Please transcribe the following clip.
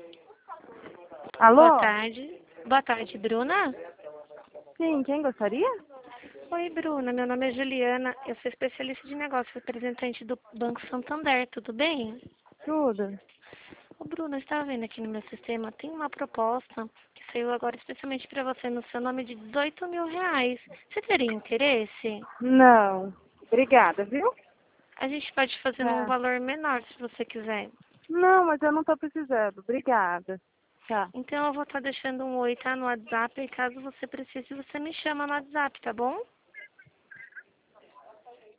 Alô? Boa tarde. Boa tarde, Bruna. Sim, quem gostaria? Oi, Bruna. Meu nome é Juliana. Eu sou especialista de negócios, representante do Banco Santander. Tudo bem? Tudo. Ô, Bruna, eu estava vendo aqui no meu sistema, tem uma proposta que saiu agora especialmente para você no seu nome de R$ 18.000. Você teria interesse? Não. Obrigada, viu? A gente pode fazer num Tá. valor menor, se você quiser. Não, mas eu não tô precisando. Obrigada. Tá. Então eu vou estar deixando um oi, tá, no WhatsApp, e caso você precise, você me chama no WhatsApp, tá bom?